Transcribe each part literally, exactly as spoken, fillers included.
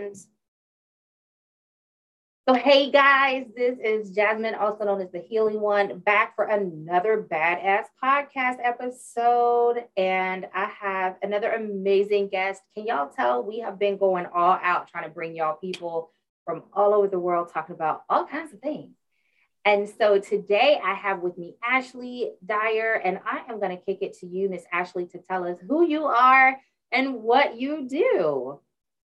So, hey guys, this is Jasmine, also known as the Healing One, back for another badass podcast episode. And I have another amazing guest. Can y'all tell we have been going all out trying to bring y'all people from all over the world talking about all kinds of things. And so today I have with me Ashley Dyer, and I am going to kick it to you, Miss Ashley, to tell us who you are and what you do.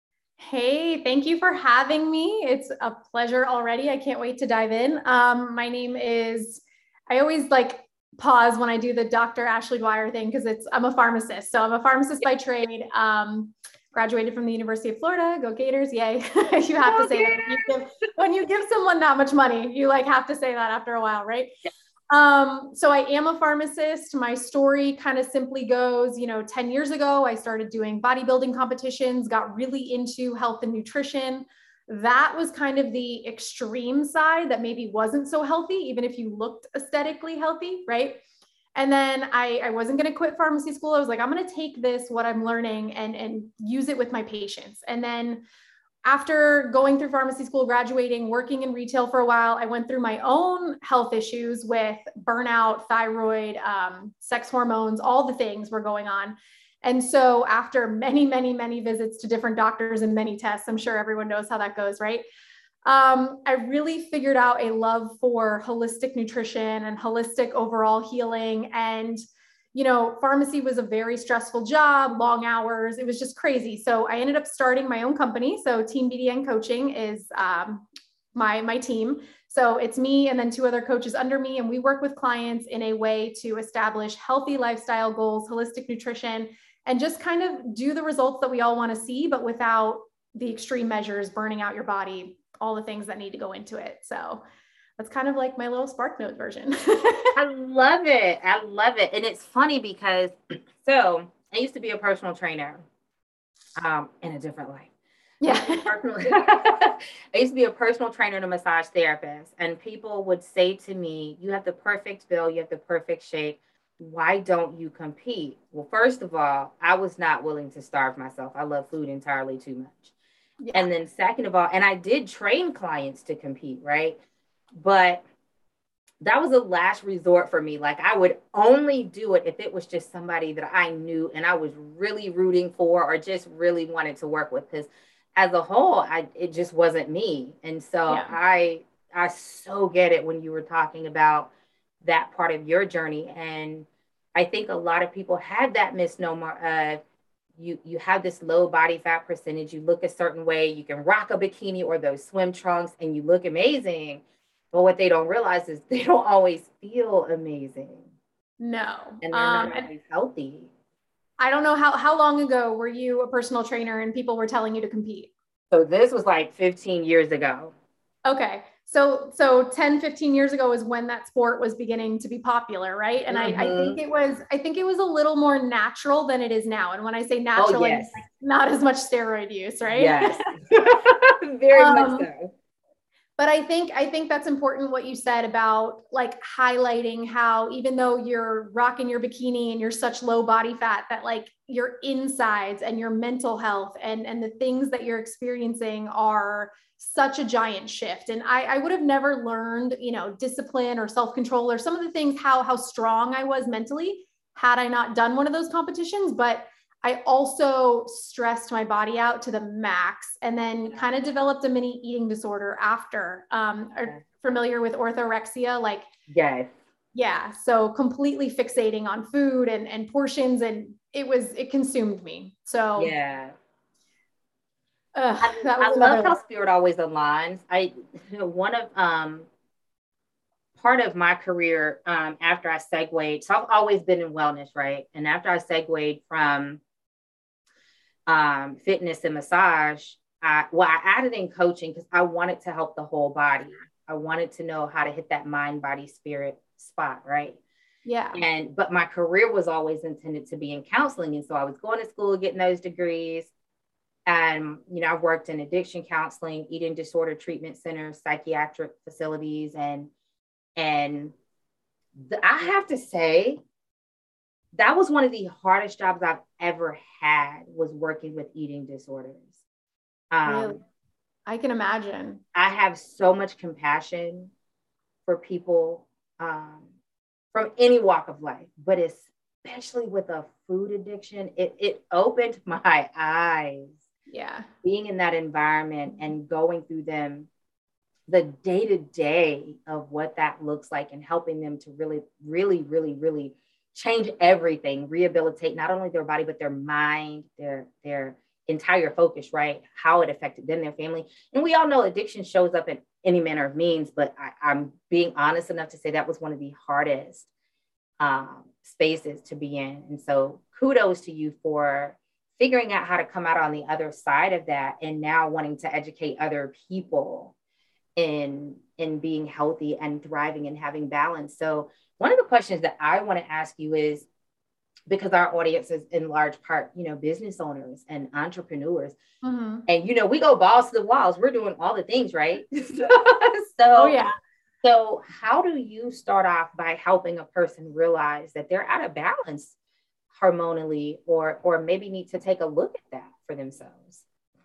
Hey, thank you for having me. It's a pleasure already. I can't wait to dive in. Um, my name is, I always like pause when I do the Doctor Ashley Dwyer thing because it's, I'm a pharmacist. So I'm a pharmacist by trade. Um, graduated from the University of Florida. Go Gators. Yay. You have Go to say that. When you, give, when you give someone that much money, you like have to say that after a while, right? Yeah. Um, so I am a pharmacist. My story kind of simply goes, you know, ten years ago, I started doing bodybuilding competitions, got really into health and nutrition. That was kind of the extreme side that maybe wasn't so healthy, even if you looked aesthetically healthy, right? And then I, I wasn't going to quit pharmacy school. I was like, I'm going to take this, what I'm learning, and, and use it with my patients. And then after going through pharmacy school, graduating, working in retail for a while, I went through my own health issues with burnout, thyroid, um, sex hormones, all the things were going on. And so after many, many, many visits to different doctors and many tests, I'm sure everyone knows how that goes, right? Um, I really figured out a love for holistic nutrition and holistic overall healing. And you know, pharmacy was a very stressful job, long hours. It was just crazy. So I ended up starting my own company. So Team B D N Coaching is um, my, my team. So it's me and then two other coaches under me. And we work with clients in a way to establish healthy lifestyle goals, holistic nutrition, and just kind of do the results that we all want to see, but without the extreme measures, burning out your body, all the things that need to go into it. So that's kind of like my little SparkNotes version. I love it. I love it. And it's funny because, so I used to be a personal trainer um, in a different life. Yeah. I used to be a personal trainer and a massage therapist. And people would say to me, you have the perfect build, you have the perfect shape. Why don't you compete? Well, first of all, I was not willing to starve myself. I love food entirely too much. Yeah. And then second of all, and I did train clients to compete, right? But that was a last resort for me. Like I would only do it if it was just somebody that I knew and I was really rooting for or just really wanted to work with. Because as a whole, I it just wasn't me. And so yeah. I I so get it when you were talking about that part of your journey. And I think a lot of people had that misnomer of you you have this low body fat percentage, you look a certain way, you can rock a bikini or those swim trunks and you look amazing. But what they don't realize is they don't always feel amazing. No. And they're um, not always healthy. I don't know how, how long ago were you a personal trainer and people were telling you to compete? So this was like fifteen years ago. Okay. So, so ten, fifteen years ago is when that sport was beginning to be popular, right? And mm-hmm. I, I think it was, I think it was a little more natural than it is now. And when I say natural, oh, yes. I mean, not as much steroid use, right? Yes. Very um, much so. But I think, I think that's important what you said about like highlighting how, even though you're rocking your bikini and you're such low body fat, that like your insides and your mental health and, and the things that you're experiencing are such a giant shift. And I, I would have never learned, you know, discipline or self-control or some of the things, how, how strong I was mentally had I not done one of those competitions. But I also stressed my body out to the max and then kind of developed a mini eating disorder after. Um, are familiar with orthorexia? Like, yes. Yeah. So completely fixating on food and, and portions, and it was, it consumed me. So yeah. Uh, I, I love how spirit always aligns. I, one of, um, part of my career, um, after I segued, so I've always been in wellness, right? And after I segued from um, fitness and massage, I, well, I added in coaching because I wanted to help the whole body. I wanted to know how to hit that mind, body, spirit spot, right? Yeah. And, but my career was always intended to be in counseling. And so I was going to school, getting those degrees. And, you know, I've worked in addiction counseling, eating disorder treatment centers, psychiatric facilities. And, and the, I have to say, that was one of the hardest jobs I've ever had, was working with eating disorders. Um, really? I can imagine. I have so much compassion for people um, from any walk of life, but especially with a food addiction, it, it opened my eyes. Yeah. Being in that environment and going through them, the day to day of what that looks like, and helping them to really, really, really, really change everything, rehabilitate not only their body, but their mind, their, their entire focus, right? How it affected them, their family. And we all know addiction shows up in any manner of means, but I, I'm being honest enough to say that was one of the hardest um, spaces to be in. And so kudos to you for figuring out how to come out on the other side of that, and now wanting to educate other people in in being healthy and thriving and having balance. So one of the questions that I want to ask you is, because our audience is in large part, you know, business owners and entrepreneurs, mm-hmm. and you know, we go balls to the walls. We're doing all the things, right? so, oh yeah. So how do you start off by helping a person realize that they're out of balance hormonally, or or maybe need to take a look at that for themselves?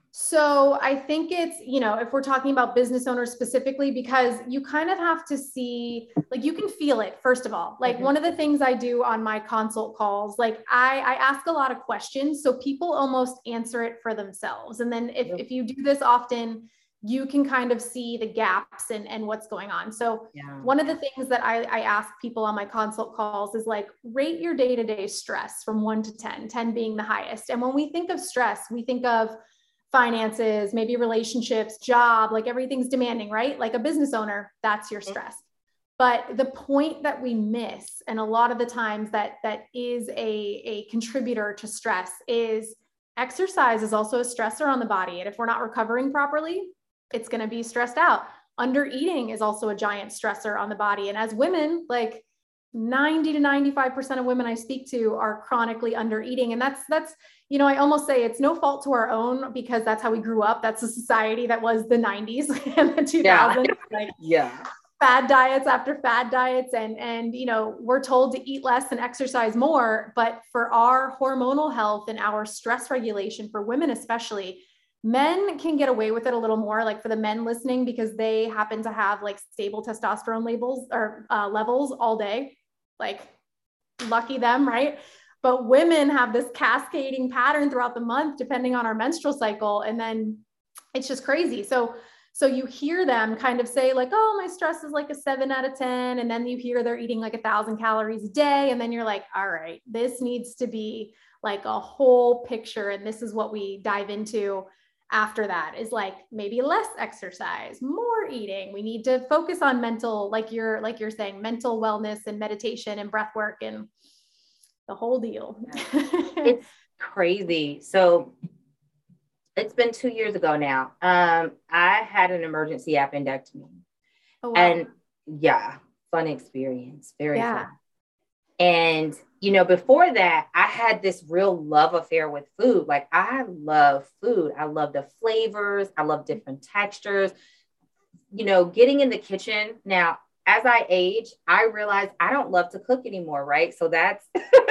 So I think it's, you know, if we're talking about business owners specifically, because you kind of have to see, like, you can feel it, first of all. Like, mm-hmm. one of the things I do on my consult calls, like I, I ask a lot of questions, so people almost answer it for themselves. And then if, mm-hmm. if you do this often, you can kind of see the gaps and, and what's going on. So yeah. one of the things that I, I ask people on my consult calls is like, rate your day-to-day stress from one to ten, ten being the highest. And when we think of stress, we think of finances, maybe relationships, job, like everything's demanding, right? Like a business owner, that's your stress. But the point that we miss, and a lot of the times that that is a, a contributor to stress, is exercise is also a stressor on the body. And if we're not recovering properly, it's going to be stressed out. Under eating is also a giant stressor on the body. And as women, like ninety to ninety-five percent of women I speak to are chronically under eating. And that's, that's, you know, I almost say it's no fault to our own, because that's how we grew up. That's a society that was the nineties and the two thousands. Yeah. Like, yeah. Fad diets after fad diets. And, and, you know, we're told to eat less and exercise more, but for our hormonal health and our stress regulation, for women especially, men can get away with it a little more, like for the men listening, because they happen to have like stable testosterone labels or uh, levels all day. Like, lucky them, right? But women have this cascading pattern throughout the month, depending on our menstrual cycle. And then it's just crazy. So, so you hear them kind of say like, oh, my stress is like a seven out of ten. And then you hear they're eating like a thousand calories a day. And then you're like, all right, this needs to be like a whole picture. And this is what we dive into after that, is like maybe less exercise, more eating. We need to focus on mental, like you're, like you're saying, mental wellness and meditation and breath work and the whole deal. It's crazy. So it's been two years ago now. Um, I had an emergency appendectomy. Oh, wow. And yeah, fun experience. Very yeah. fun. And, you know, before that, I had this real love affair with food. Like, I love food. I love the flavors. I love different textures. You know, getting in the kitchen. Now, as I age, I realize I don't love to cook anymore, right? So that's,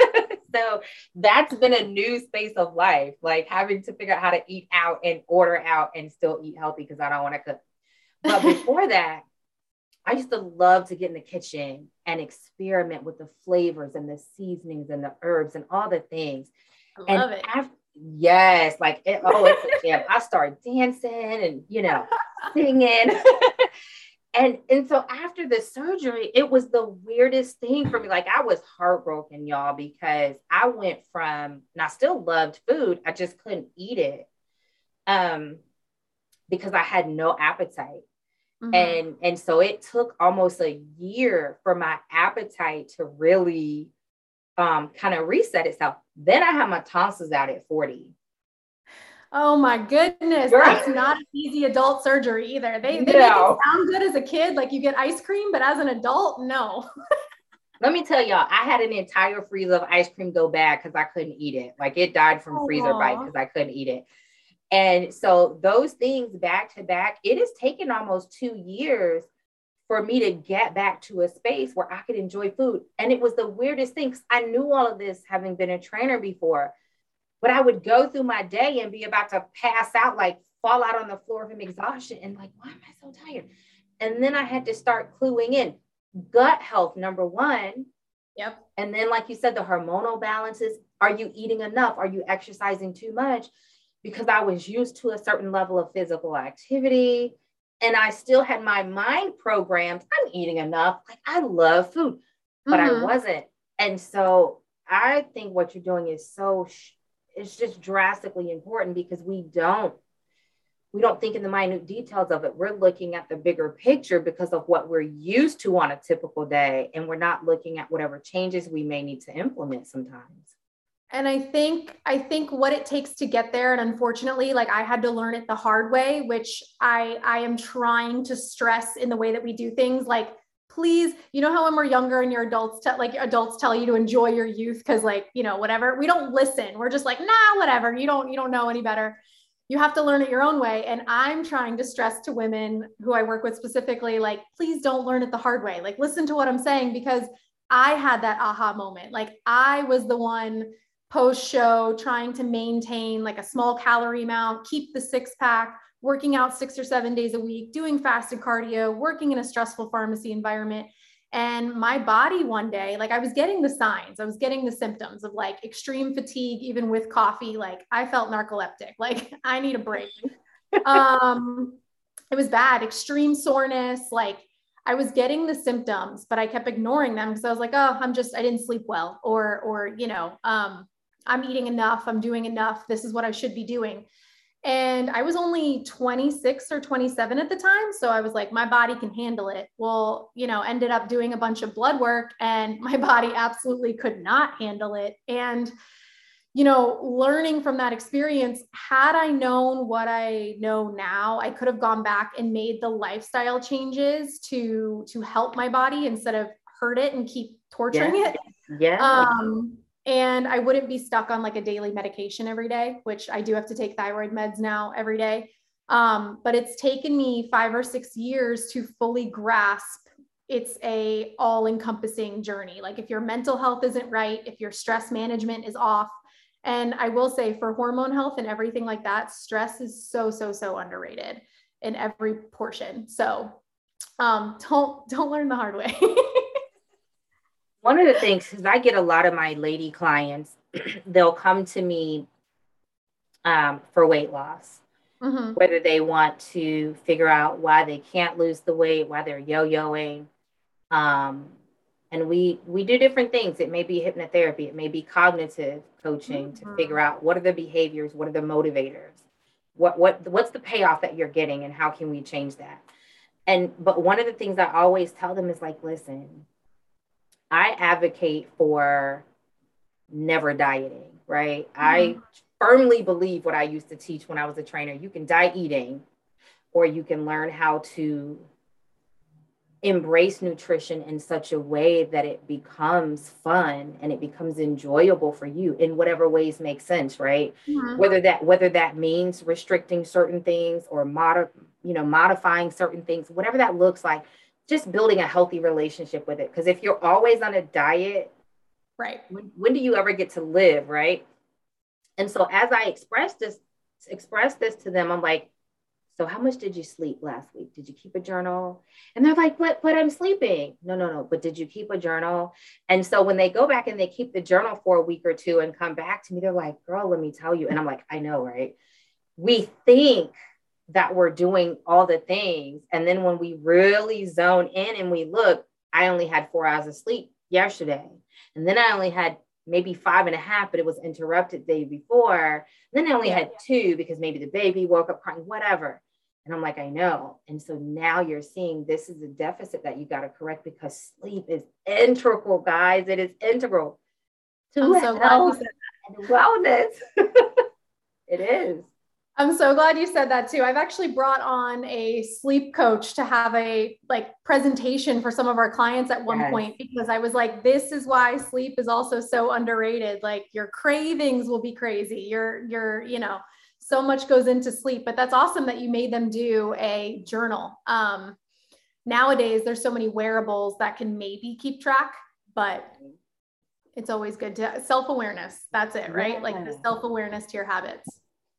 so that's been a new space of life, like having to figure out how to eat out and order out and still eat healthy because I don't want to cook. But before that, I used to love to get in the kitchen and experiment with the flavors and the seasonings and the herbs and all the things. I love and it. After, yes, like, it, oh, it's a jam. I started dancing and, you know, singing. and, and so after the surgery, it was the weirdest thing for me. Like, I was heartbroken, y'all, because I went from, and I still loved food. I just couldn't eat it um, because I had no appetite. Mm-hmm. And, and so it took almost a year for my appetite to really um, kind of reset itself. Then I had my tonsils out at forty. Oh my goodness. Girl. That's not an easy adult surgery either. They, they no. make it sound good as a kid, like you get ice cream, but as an adult, no. Let me tell y'all, I had an entire freezer of ice cream go bad because I couldn't eat it. Like, it died from Aww. freezer bite because I couldn't eat it. And so those things back to back, it has taken almost two years for me to get back to a space where I could enjoy food. And it was the weirdest thing, because I knew all of this having been a trainer before, but I would go through my day and be about to pass out like fall out on the floor from exhaustion and like, why am I so tired? And then I had to start cluing in gut health, number one. Yep. And then, like you said, the hormonal balances. Are you eating enough? Are you exercising too much? Because I was used to a certain level of physical activity and I still had my mind programmed. I'm eating enough. Like I love food, but mm-hmm. I wasn't. And so I think what you're doing is so, it's just drastically important because we don't, we don't think in the minute details of it. We're looking at the bigger picture because of what we're used to on a typical day. And we're not looking at whatever changes we may need to implement sometimes. And I think, I think what it takes to get there. And unfortunately, like I had to learn it the hard way, which I, I am trying to stress in the way that we do things. Like, please, you know how when we're younger and your adults, te- like adults tell you to enjoy your youth. Cause like, you know, whatever, we don't listen. We're just like, nah, whatever. You don't, you don't know any better. You have to learn it your own way. And I'm trying to stress to women who I work with specifically, like, please don't learn it the hard way. Like, listen to what I'm saying, because I had that aha moment. Like I was the one post show trying to maintain like a small calorie amount, keep the six pack, working out six or seven days a week, doing fasted cardio, working in a stressful pharmacy environment. And my body one day, like I was getting the signs, I was getting the symptoms of like extreme fatigue, even with coffee. Like I felt narcoleptic, like I need a break. um, it was bad, extreme soreness. Like I was getting the symptoms, but I kept ignoring them because I was like, oh, I'm just, I didn't sleep well, or, or, you know, um, I'm eating enough, I'm doing enough. This is what I should be doing. And I was only twenty-six or twenty-seven at the time. So I was like, my body can handle it. Well, you know, ended up doing a bunch of blood work and my body absolutely could not handle it. And, you know, learning from that experience, had I known what I know now, I could have gone back and made the lifestyle changes to, to help my body instead of hurt it and keep torturing yeah. it. Yeah. Um, And I wouldn't be stuck on like a daily medication every day, which I do have to take thyroid meds now every day. Um, but it's taken me five or six years to fully grasp it's a all encompassing journey. Like if your mental health isn't right, if your stress management is off. And I will say for hormone health and everything like that, stress is so, so, so underrated in every portion. So um, don't, don't learn the hard way. One of the things, because I get a lot of my lady clients, they'll come to me um, for weight loss, mm-hmm. whether they want to figure out why they can't lose the weight, why they're yo-yoing. Um, and we we do different things. It may be hypnotherapy. It may be cognitive coaching mm-hmm. to figure out what are the behaviors, what are the motivators, what what what's the payoff that you're getting, and how can we change that? And but one of the things I always tell them is like, listen, I advocate for never dieting, right? Mm-hmm. I firmly believe what I used to teach when I was a trainer. You can die eating, or you can learn how to embrace nutrition in such a way that it becomes fun and it becomes enjoyable for you in whatever ways make sense, right? Mm-hmm. Whether that whether that means restricting certain things or mod- you know, modifying certain things, whatever that looks like. Just building a healthy relationship with it. Because if you're always on a diet, right, when, when do you ever get to live, right? And so as I express this, express this to them, I'm like, so how much did you sleep last week? Did you keep a journal? And they're like, but, but I'm sleeping. No, no, no. But did you keep a journal? And so when they go back and they keep the journal for a week or two and come back to me, they're like, girl, let me tell you. And I'm like, I know, right? We think that we're doing all the things. And then when we really zone in and we look, I only had four hours of sleep yesterday. And then I only had maybe five and a half, but it was interrupted the day before. And then I only yeah. had two because maybe the baby woke up crying, whatever. And I'm like, I know. And so now you're seeing this is a deficit that you got to correct because sleep is integral, guys. It is integral to I'm so health and wellness. It is. I'm so glad you said that too. I've actually brought on a sleep coach to have a like presentation for some of our clients at one yes. point, because I was like, this is why sleep is also so underrated. Like your cravings will be crazy. Your, your, you know, so much goes into sleep, but that's awesome that you made them do a journal. Um, nowadays there's so many wearables that can maybe keep track, but it's always good to self-awareness. That's it, right? Yeah. Like the self-awareness to your habits.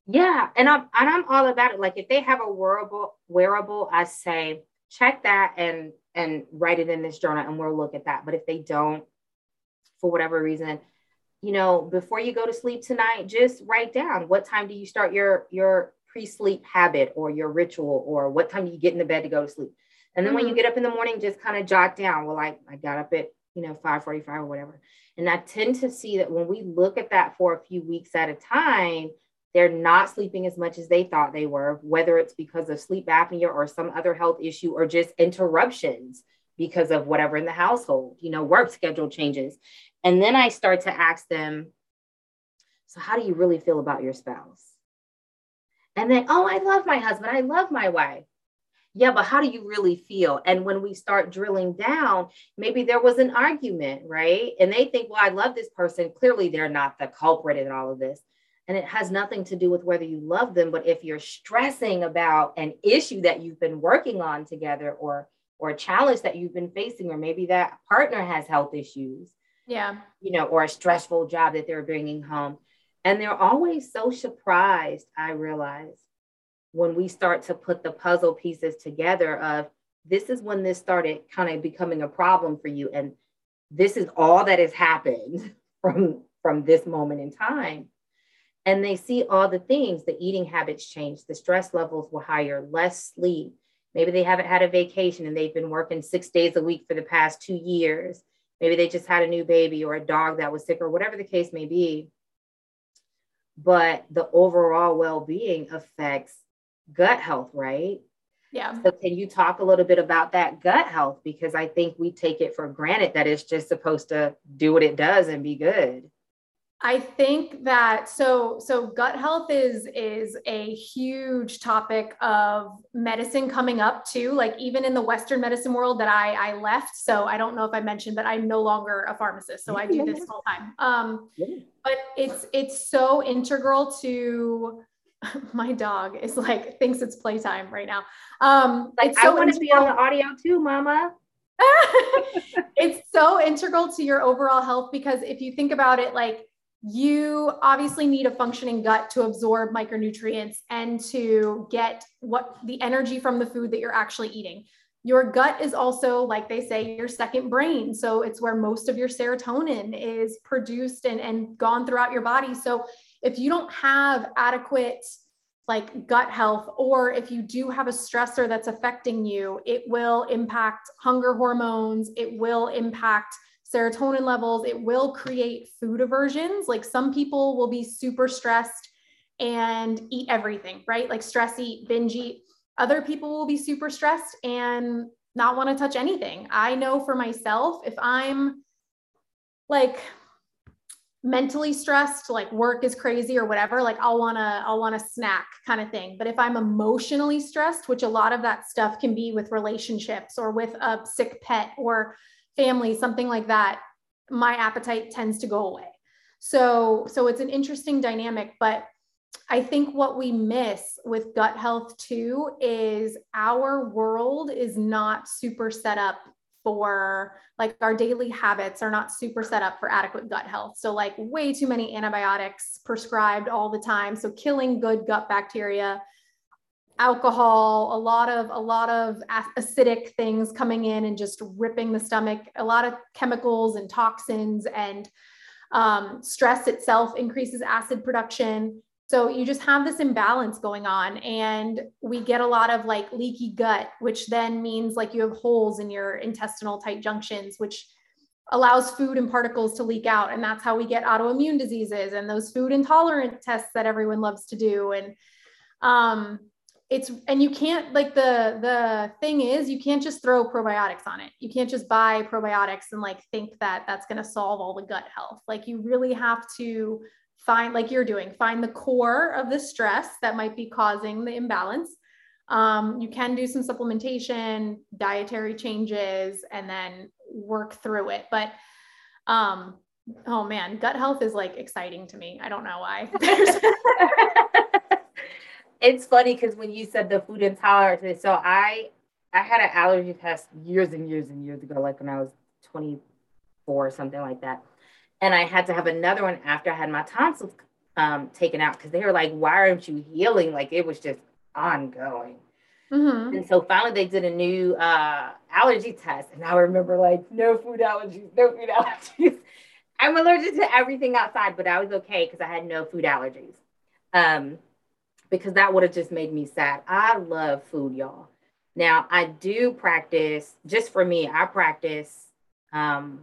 Yeah, and I'm and I'm all about it. Like if they have a wearable wearable, I say check that and and write it in this journal and we'll look at that. But if they don't, for whatever reason, you know, before you go to sleep tonight, just write down what time do you start your your pre-sleep habit or your ritual, or what time do you get into bed to go to sleep. And then when you Mm-hmm. get up in the morning, just kind of jot down, well, I, I got up at, you know, five forty-five or whatever. And I tend to see that when we look at that for a few weeks at a time, they're not sleeping as much as they thought they were, whether it's because of sleep apnea or some other health issue or just interruptions because of whatever in the household, you know, work schedule changes. And then I start to ask them, so how do you really feel about your spouse? And then, oh, I love my husband. I love my wife. Yeah, but how do you really feel? And when we start drilling down, maybe there was an argument, right? And they think, well, I love this person. Clearly, they're not the culprit in all of this. And it has nothing to do with whether you love them, but if you're stressing about an issue that you've been working on together, or or a challenge that you've been facing, or maybe that partner has health issues, Yeah. you know, or a stressful job that they're bringing home. And they're always so surprised, I realize, when we start to put the puzzle pieces together of this is when this started kind of becoming a problem for you. And this is all that has happened from, from this moment in time. And they see all the things, the eating habits change, the stress levels were higher, less sleep. Maybe they haven't had a vacation and they've been working six days a week for the past two years. Maybe they just had a new baby or a dog that was sick or whatever the case may be. But the overall well-being affects gut health, right? Yeah. So can you talk a little bit about that gut health? Because I think we take it for granted that it's just supposed to do what it does and be good. I think that so so gut health is is a huge topic of medicine coming up too. Like even in the Western medicine world that I I left. So I don't know if I mentioned, but I'm no longer a pharmacist. So Yeah, I do yeah, this full time. Um, yeah. but it's it's so integral to my dog is like thinks it's playtime right now. Um, Like it's I so want to be on the integral. audio too, mama. It's so integral to your overall health because if you think about it, like you obviously need a functioning gut to absorb micronutrients and to get what the energy from the food that you're actually eating. Your gut is also, like they say, your second brain. So it's where most of your serotonin is produced and, and gone throughout your body. So if you don't have adequate like gut health, or if you do have a stressor that's affecting you, it will impact hunger hormones, it will impact serotonin levels, it will create food aversions. Like some people will be super stressed and eat everything, right? Like stress eat, binge eat. Other people will be super stressed and not want to touch anything. I know for myself, if I'm like mentally stressed, like work is crazy or whatever, like I'll want to I'll want to snack kind of thing. But if I'm emotionally stressed, which a lot of that stuff can be with relationships or with a sick pet or family, something like that, my appetite tends to go away. So so it's an interesting dynamic, but I think what we miss with gut health too is our world is not super set up for, like, our daily habits are not super set up for adequate gut health. So like way too many antibiotics prescribed all the time. So killing good gut bacteria, alcohol, a lot of a lot of acidic things coming in and just ripping the stomach, a lot of chemicals and toxins, and um, stress itself increases acid production. So you just have this imbalance going on, and we get a lot of like leaky gut, which then means like you have holes in your intestinal tight junctions, which allows food and particles to leak out. And that's how we get autoimmune diseases and those food intolerant tests that everyone loves to do. And um, it's, and you can't, like, the the thing is, you can't just throw probiotics on it. You can't just buy probiotics and like think that that's going to solve all the gut health. Like you really have to find, like you're doing, find the core of the stress that might be causing the imbalance. Um, you can do some supplementation, dietary changes, and then work through it. But um, oh man, gut health is like exciting to me. I don't know why. It's funny because when you said the food intolerance, so I I had an allergy test years and years and years ago, like when I was twenty-four or something like that. And I had to have another one after I had my tonsils um, taken out because they were like, why aren't you healing? Like it was just ongoing. Mm-hmm. And so finally they did a new uh, allergy test. And I remember like, no food allergies, no food allergies. I'm allergic to everything outside, but I was okay because I had no food allergies. Um, because that would have just made me sad. I love food, y'all. Now I do practice, just for me, I practice um,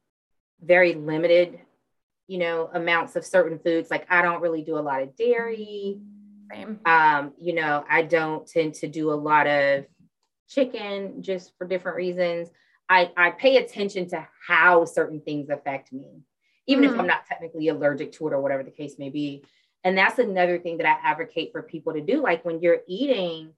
very limited, you know, amounts of certain foods. Like I don't really do a lot of dairy. Same. Um, you know, I don't tend to do a lot of chicken just for different reasons. I, I pay attention to how certain things affect me, even mm. if I'm not technically allergic to it or whatever the case may be. And that's another thing that I advocate for people to do. Like when you're eating,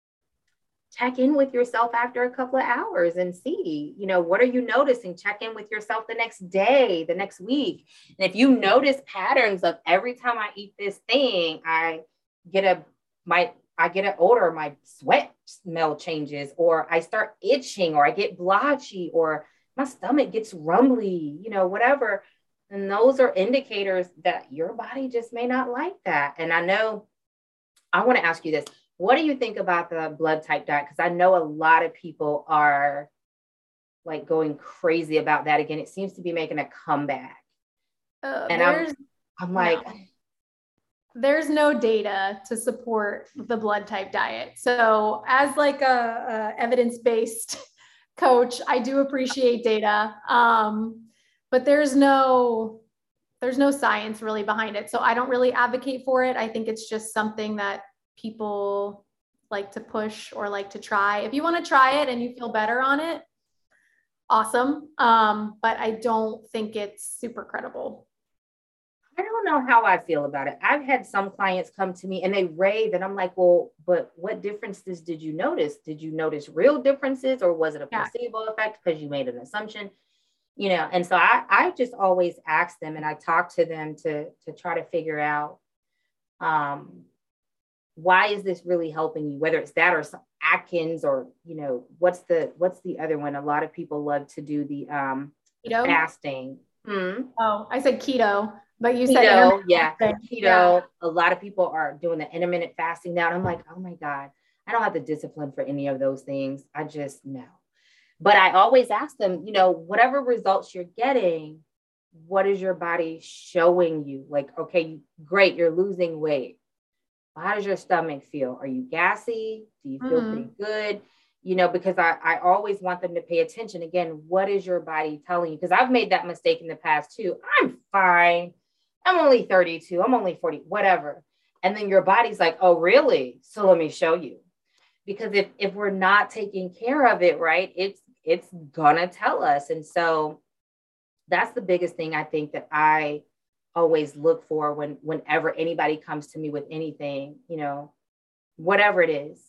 check in with yourself after a couple of hours and see, you know, what are you noticing? Check in with yourself the next day, the next week. And if you notice patterns of every time I eat this thing, I get a, my, I get an odor, my sweat smell changes, or I start itching, or I get blotchy, or my stomach gets rumbly, you know, whatever. And those are indicators that your body just may not like that. And I know, I want to ask you this. What do you think about the blood type diet? Because I know a lot of people are like going crazy about that again. It seems to be making a comeback. Uh, and I'm, I'm like, no. There's no data to support the blood type diet. So as like a, a evidence-based coach, I do appreciate data. Um, but there's no, there's no science really behind it. So I don't really advocate for it. I think it's just something that people like to push or like to try. If you want to try it and you feel better on it, awesome. Um, but I don't think it's super credible. I don't know how I feel about it. I've had some clients come to me and they rave, and I'm like, well, but what differences did you notice? Did you notice real differences, or was it a placebo yeah. effect because you made an assumption? You know, and so I, I just always ask them, and I talk to them to, to try to figure out, um, why is this really helping you? Whether it's that or some Atkins, or, you know, what's the, what's the other one? A lot of people love to do the um, keto fasting. Hmm? Oh, I said keto. But you keto, said yeah, keto. Yeah. A lot of people are doing the intermittent fasting now. And I'm like, oh my God, I don't have the discipline for any of those things. I just know. But I always ask them, you know, whatever results you're getting, what is your body showing you? Like, okay, great, you're losing weight. How does your stomach feel? Are you gassy? Do you feel mm-hmm. pretty good? You know, because I, I always want them to pay attention. Again, what is your body telling you? Because I've made that mistake in the past too. I'm fine. I'm only thirty-two. I'm only forty, whatever. And then your body's like, oh, really? So let me show you. Because if, if we're not taking care of it, right, it's, it's gonna tell us. And so that's the biggest thing I think that I always look for when, whenever anybody comes to me with anything, you know, whatever it is.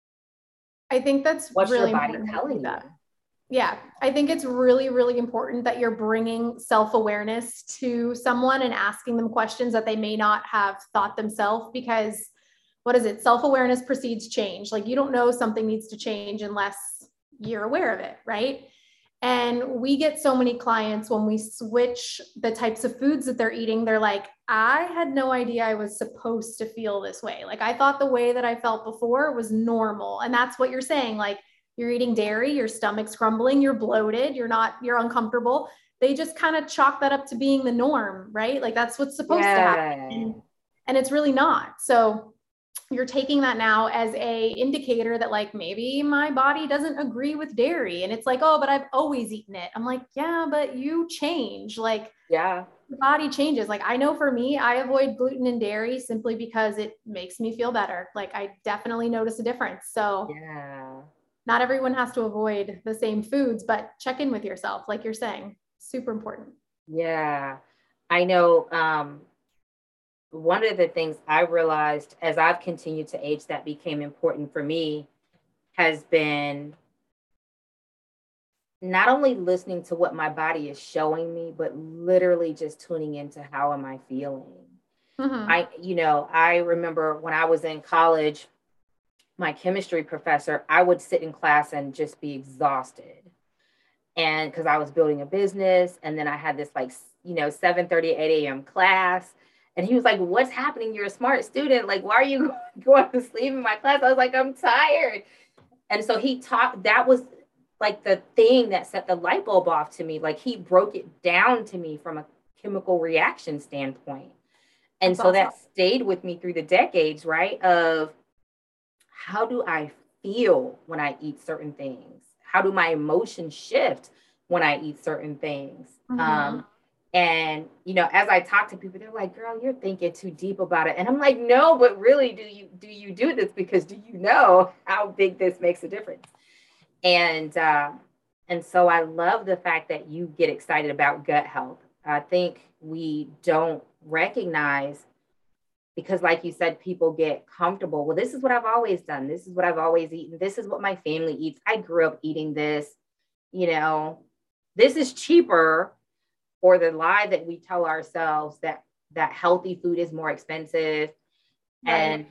I think that's what's really your body telling you? That. Yeah, I think it's really, really important that you're bringing self-awareness to someone and asking them questions that they may not have thought themselves, because what is it? Self-awareness precedes change. Like you don't know something needs to change unless you're aware of it, right? And we get so many clients when we switch the types of foods that they're eating, they're like, I had no idea I was supposed to feel this way. Like I thought the way that I felt before was normal. And that's what you're saying. Like you're eating dairy, your stomach's grumbling, you're bloated, you're not, you're uncomfortable. They just kind of chalk that up to being the norm, right? Like that's what's supposed yeah. to happen. And, and it's really not. So you're taking that now as a indicator that like, maybe my body doesn't agree with dairy. And it's like, oh, but I've always eaten it. I'm like, yeah, but you change. Like, yeah, the body changes. Like, I know for me, I avoid gluten and dairy simply because it makes me feel better. Like I definitely notice a difference. So yeah, not everyone has to avoid the same foods, but check in with yourself. Like you're saying, super important. Yeah, I know. Um, one of the things I realized as I've continued to age that became important for me has been not only listening to what my body is showing me, but literally just tuning into how am I feeling. Mm-hmm. I, you know, I remember when I was in college, my chemistry professor, I would sit in class and just be exhausted. And because I was building a business, and then I had this like, you know, seven thirty, eight a.m. class. And he was like, what's happening? You're a smart student. Like, why are you going to sleep in my class? I was like, I'm tired. And so he taught, that was like the thing that set the light bulb off to me. Like he broke it down to me from a chemical reaction standpoint. And That's so awesome. That stayed with me through the decades, right? Of how do I feel when I eat certain things? How do my emotions shift when I eat certain things? Mm-hmm. Um, and, you know, as I talk to people, they're like, girl, you're thinking too deep about it. And I'm like, no, but really, do you, do you do this? Because do you know how big this makes a difference? And, uh, and so I love the fact that you get excited about gut health. I think we don't recognize, because like you said, people get comfortable. Well, this is what I've always done. This is what I've always eaten. This is what my family eats. I grew up eating this, you know, this is cheaper. Or the lie that we tell ourselves that that healthy food is more expensive. Right. And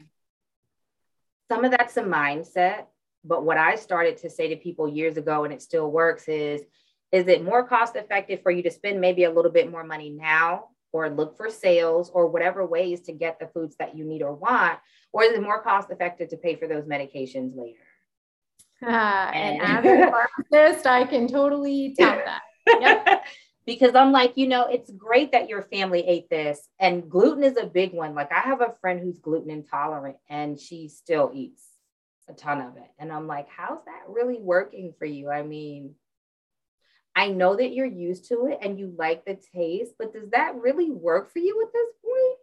some of that's a mindset. But what I started to say to people years ago, and it still works, is, is it more cost effective for you to spend maybe a little bit more money now, or look for sales or whatever ways to get the foods that you need or want? Or is it more cost effective to pay for those medications later? Uh, and, and as a pharmacist, I can totally tout that. Yep. Because I'm like, you know, it's great that your family ate this. And gluten is a big one. Like I have a friend who's gluten intolerant and she still eats a ton of it. And I'm like, how's that really working for you? I mean, I know that you're used to it and you like the taste, but does that really work for you at this point?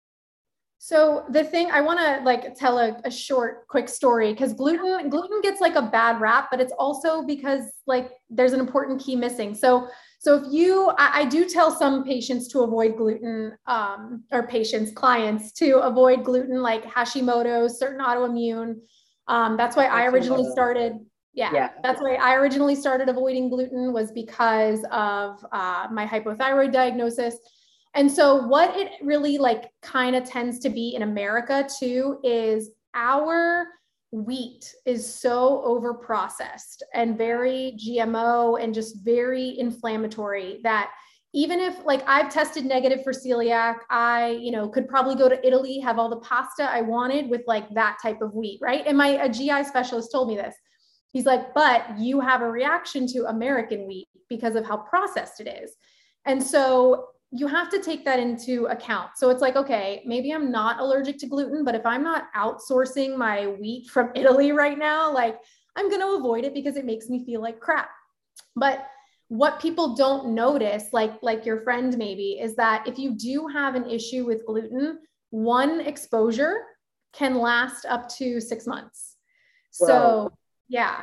So the thing I want to like tell a, a short, quick story, because gluten, gluten gets like a bad rap, but it's also because like there's an important key missing. So, so if you, I, I do tell some patients to avoid gluten, um, or patients, clients to avoid gluten, like Hashimoto's, certain autoimmune. Um, that's why I originally started. Yeah, yeah, that's why I originally started avoiding gluten, was because of uh, my hypothyroid diagnosis. And so what it really like kind of tends to be in America too, is our wheat is so over processed and very G M O and just very inflammatory that even if like I've tested negative for celiac, I, you know, could probably go to Italy, have all the pasta I wanted with like that type of wheat, right? And my a G I specialist told me this. He's like, but you have a reaction to American wheat because of how processed it is. And so you have to take that into account. So it's like, okay, maybe I'm not allergic to gluten, but if I'm not outsourcing my wheat from Italy right now, like I'm going to avoid it because it makes me feel like crap. But what people don't notice, like, like your friend maybe, is that if you do have an issue with gluten, one exposure can last up to six months. Whoa. So yeah.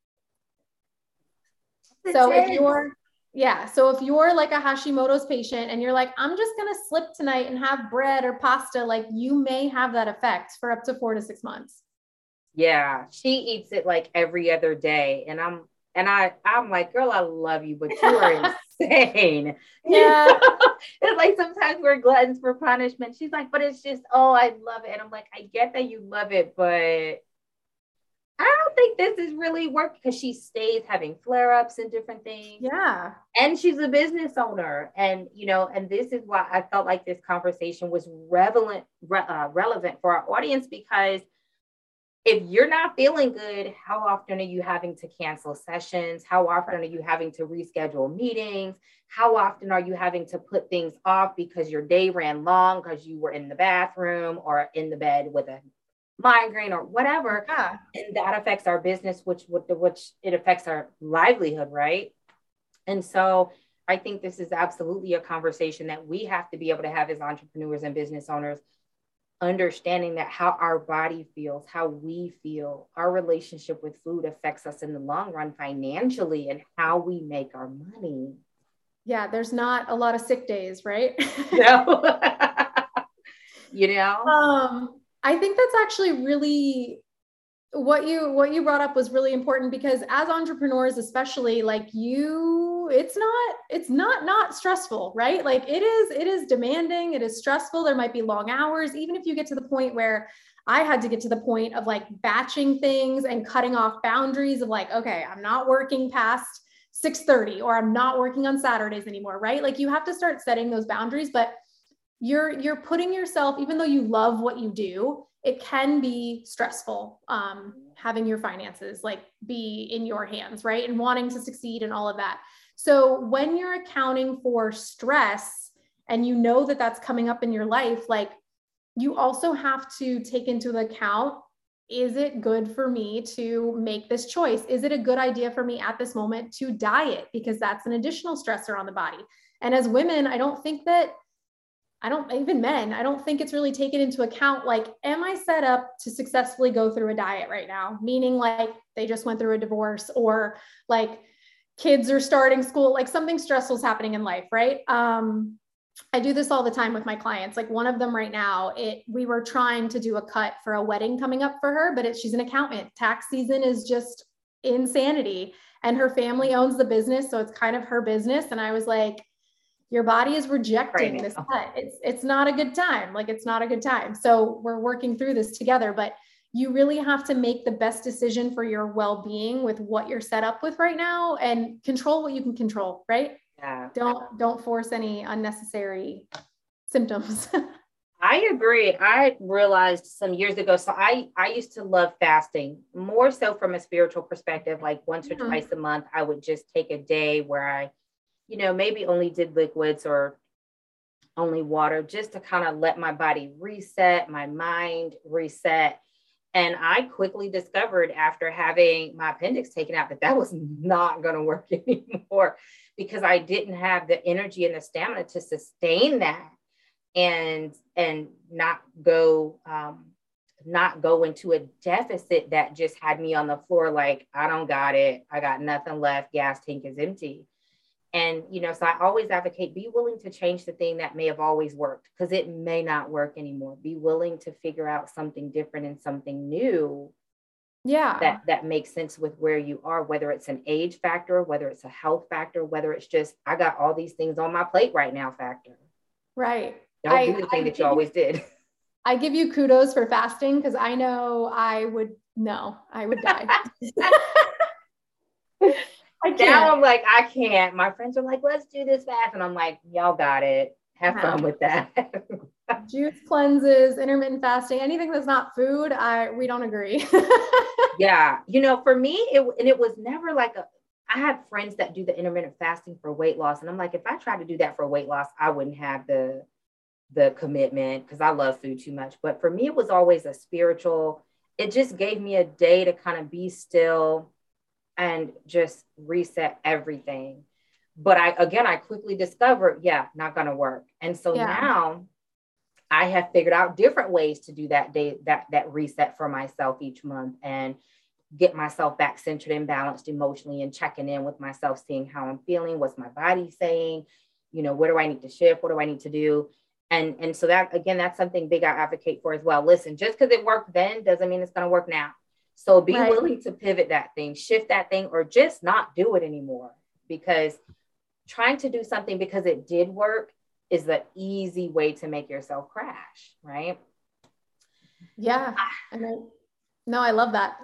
So if you're, yeah. So if you're like a Hashimoto's patient and you're like, I'm just going to slip tonight and have bread or pasta, like you may have that effect for up to four to six months. Yeah. She eats it like every other day. And I'm, and I, I'm like, girl, I love you, but you are insane. Yeah. It's like sometimes we're gluttons for punishment. She's like, but it's just, oh, I love it. And I'm like, I get that you love it, but I don't think this is really working, because she stays having flare-ups and different things. Yeah. And she's a business owner. And, you know, and this is why I felt like this conversation was relevant, re- uh, relevant for our audience, because if you're not feeling good, how often are you having to cancel sessions? How often are you having to reschedule meetings? How often are you having to put things off because your day ran long because you were in the bathroom or in the bed with a migraine or whatever? Yeah. And that affects our business, which which it affects our livelihood, right? And so I think this is absolutely a conversation that we have to be able to have as entrepreneurs and business owners, understanding that how our body feels, how we feel, our relationship with food affects us in the long run financially, and how we make our money. Yeah, there's not a lot of sick days, right? No. You know? Um, I think that's actually really what you what you brought up was really important, because as entrepreneurs, especially, like you, it's not it's not not stressful, right? Like it is it is demanding, it is stressful. There might be long hours, even if you get to the point where I had to get to the point of like batching things and cutting off boundaries of like, okay, I'm not working past six thirty, or I'm not working on Saturdays anymore, right? Like you have to start setting those boundaries. But you're, you're putting yourself, even though you love what you do, it can be stressful, um, having your finances like be in your hands, right? And wanting to succeed and all of that. So when you're accounting for stress and you know that that's coming up in your life, like you also have to take into account, is it good for me to make this choice? Is it a good idea for me at this moment to diet? Because that's an additional stressor on the body. And as women, I don't think that, I don't, even men, I don't think it's really taken into account. Like, am I set up to successfully go through a diet right now? Meaning like they just went through a divorce, or like kids are starting school, like something stressful is happening in life, right? Um, I do this all the time with my clients. Like one of them right now, it, we were trying to do a cut for a wedding coming up for her, but it, she's an accountant. Tax season is just insanity. And her family owns the business. So it's kind of her business. And I was like, your body is rejecting this cut. It's, it's not a good time. Like, it's not a good time. So we're working through this together, but you really have to make the best decision for your well-being with what you're set up with right now, and control what you can control, right? Yeah. Don't, don't force any unnecessary symptoms. I agree. I realized some years ago, so I, I used to love fasting, more so from a spiritual perspective. Like once or mm-hmm. twice a month, I would just take a day where I, you know, maybe only did liquids or only water, just to kind of let my body reset, my mind reset. And I quickly discovered after having my appendix taken out that that was not going to work anymore, because I didn't have the energy and the stamina to sustain that and, and not go, um, not go into a deficit that just had me on the floor. Like, I don't got it. I got nothing left. Gas tank is empty. And, you know, so I always advocate, be willing to change the thing that may have always worked, because it may not work anymore. Be willing to figure out something different and something new. Yeah. That, that makes sense with where you are, whether it's an age factor, whether it's a health factor, whether it's just, I got all these things on my plate right now factor. Right. Don't I, do the thing I that you always did. I give you kudos for fasting, because I know I would, no, I would die. I can't. Now I'm like, I can't. My friends are like, let's do this fast. And I'm like, y'all got it. Have fun with that. Juice cleanses, intermittent fasting, anything that's not food, I we don't agree. Yeah. You know, for me, it and it was never like a, I have friends that do the intermittent fasting for weight loss. And I'm like, if I tried to do that for weight loss, I wouldn't have the, the commitment, because I love food too much. But for me, it was always a spiritual, it just gave me a day to kind of be still and just reset everything. But I, again, I quickly discovered, yeah, not going to work. And so yeah. now I have figured out different ways to do that day, that, that reset for myself each month, and get myself back centered and balanced emotionally, and checking in with myself, seeing how I'm feeling, what's my body saying, you know, where do I need to shift? What do I need to do? And, and so that, again, that's something big I advocate for as well. Listen, just because it worked then doesn't mean it's going to work now. So be right. willing to pivot that thing, shift that thing, or just not do it anymore. Because trying to do something because it did work is the easy way to make yourself crash, right? Yeah. I mean, no, I love that.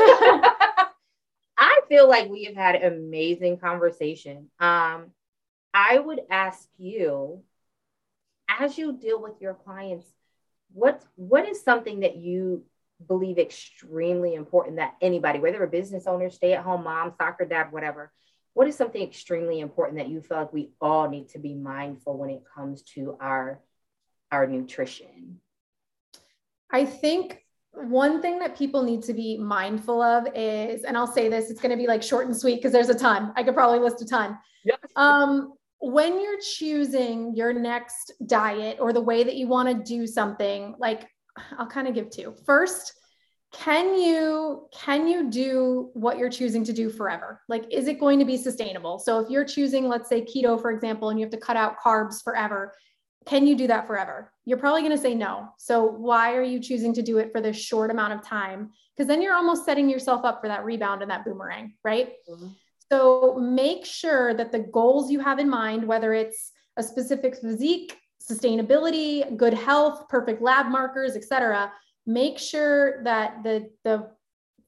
I feel like we have had an amazing conversation. Um, I would ask you, as you deal with your clients, what what is something that you believe extremely important that anybody, whether a business owner, stay-at-home mom, soccer dad, whatever, what is something extremely important that you feel like we all need to be mindful when it comes to our our nutrition? I think one thing that people need to be mindful of is, and I'll say this, it's going to be like short and sweet because there's a ton. I could probably list a ton. Yes. Um, when you're choosing your next diet or the way that you want to do something, like I'll kind of give two. First, can you, can you do what you're choosing to do forever? Like, is it going to be sustainable? So if you're choosing, let's say keto, for example, and you have to cut out carbs forever, can you do that forever? You're probably going to say no. So why are you choosing to do it for this short amount of time? Because then you're almost setting yourself up for that rebound and that boomerang, right? Mm-hmm. So make sure that the goals you have in mind, whether it's a specific physique, sustainability, good health, perfect lab markers, et cetera, make sure that the, the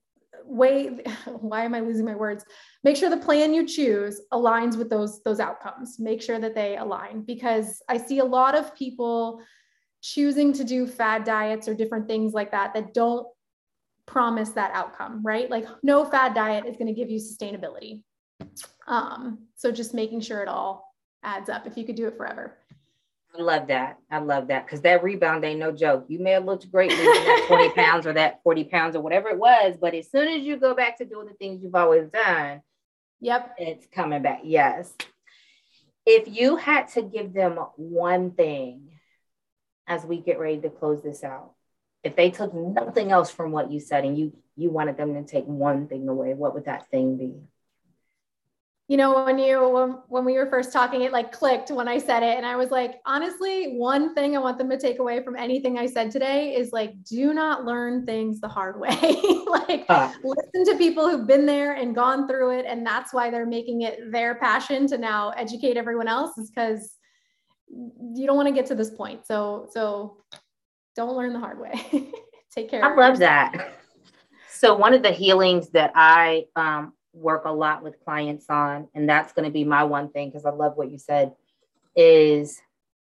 way, why am I losing my words? Make sure the plan you choose aligns with those, those outcomes. Make sure that they align, because I see a lot of people choosing to do fad diets or different things like that, that don't promise that outcome, right? Like no fad diet is going to give you sustainability. Um, so just making sure it all adds up if you could do it forever. I love that. I love that. Because that rebound ain't no joke. You may have looked great losing that twenty pounds or that forty pounds or whatever it was, but as soon as you go back to doing the things you've always done, yep, it's coming back. Yes. If you had to give them one thing as we get ready to close this out, if they took nothing else from what you said and you you wanted them to take one thing away, what would that thing be? You know, when you, when we were first talking, it like clicked when I said it. And I was like, honestly, one thing I want them to take away from anything I said today is like, do not learn things the hard way. Like uh, listen to people who've been there and gone through it. And that's why they're making it their passion to now educate everyone else, is because you don't want to get to this point. So, so don't learn the hard way. Take care. I love yourself. That. So one of the healings that I, um, work a lot with clients on, and that's going to be my one thing, because I love what you said, is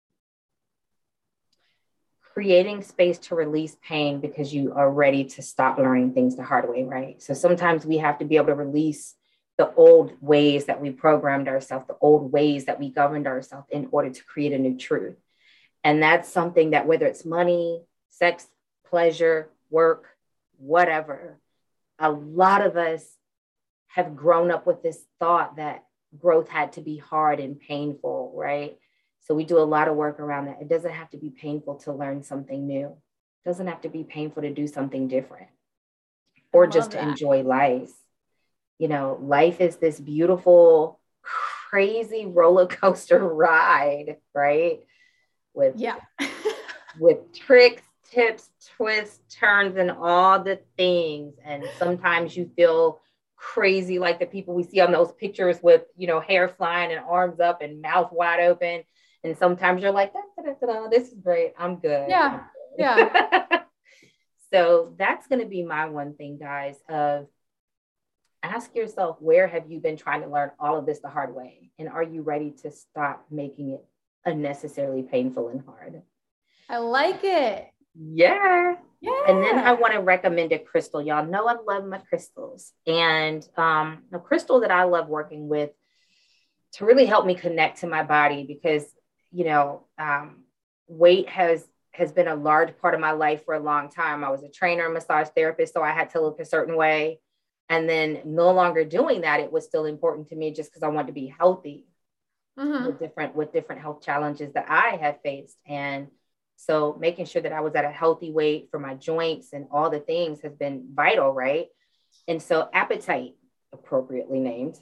creating space to release pain because you are ready to stop learning things the hard way, right? So sometimes we have to be able to release the old ways that we programmed ourselves, the old ways that we governed ourselves in order to create a new truth. And that's something that, whether it's money, sex, pleasure, work, whatever, a lot of us have grown up with this thought that growth had to be hard and painful, right? So we do a lot of work around that. It doesn't have to be painful to learn something new. It doesn't have to be painful to do something different or just to enjoy life. You know, life is this beautiful, crazy roller coaster ride, right? With, yeah. with tricks, tips, twists, turns, and all the things. And sometimes you feel crazy, like the people we see on those pictures with, you know, hair flying and arms up and mouth wide open. And sometimes you're like, da, da, da, da, this is great. I'm good. Yeah. I'm good. Yeah. So that's going to be my one thing, guys, of ask yourself, where have you been trying to learn all of this the hard way? And are you ready to stop making it unnecessarily painful and hard? I like it. Yeah. Yeah. And then I want to recommend a crystal. Y'all know I love my crystals. And um, a crystal that I love working with to really help me connect to my body, because, you know, um, weight has has been a large part of my life for a long time. I was a trainer, massage therapist, so I had to look a certain way. And then no longer doing that, it was still important to me just because I wanted to be healthy mm-hmm. with different with different health challenges that I had faced. And so making sure that I was at a healthy weight for my joints and all the things has been vital, right? And so Appetite, appropriately named,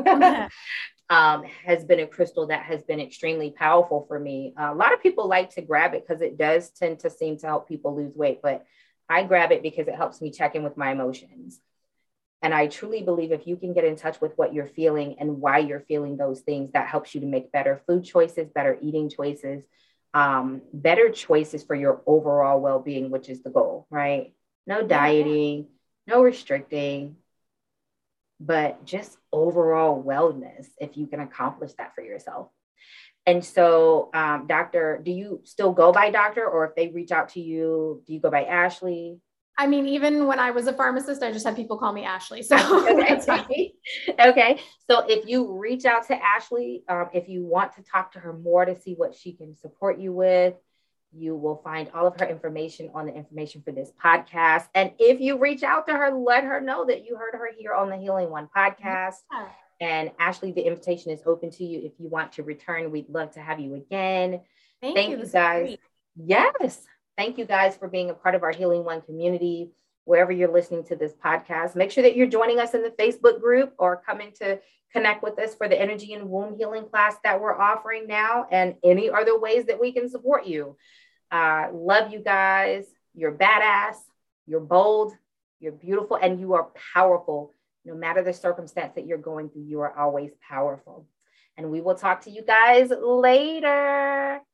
um, has been a crystal that has been extremely powerful for me. Uh, a lot of people like to grab it because it does tend to seem to help people lose weight, but I grab it because it helps me check in with my emotions. And I truly believe if you can get in touch with what you're feeling and why you're feeling those things, that helps you to make better food choices, better eating choices, um, better choices for your overall well-being, which is the goal, right? No dieting, no restricting, but just overall wellness, if you can accomplish that for yourself. And so, um, doctor, do you still go by doctor, or if they reach out to you, do you go by Ashley? I mean, even when I was a pharmacist, I just had people call me Ashley. So okay. Okay. So if you reach out to Ashley, um, if you want to talk to her more to see what she can support you with, you will find all of her information on the information for this podcast. And if you reach out to her, let her know that you heard her here on the Healing One podcast. Yeah. And Ashley, the invitation is open to you. If you want to return, we'd love to have you again. Thank, Thank you, you guys. Yes. Thank you guys for being a part of our Healing One community. Wherever you're listening to this podcast, make sure that you're joining us in the Facebook group or coming to connect with us for the energy and womb healing class that we're offering now, and any other ways that we can support you. Uh, love you guys. You're badass. You're bold. You're beautiful, and you are powerful. No matter the circumstance that you're going through, you are always powerful. And we will talk to you guys later.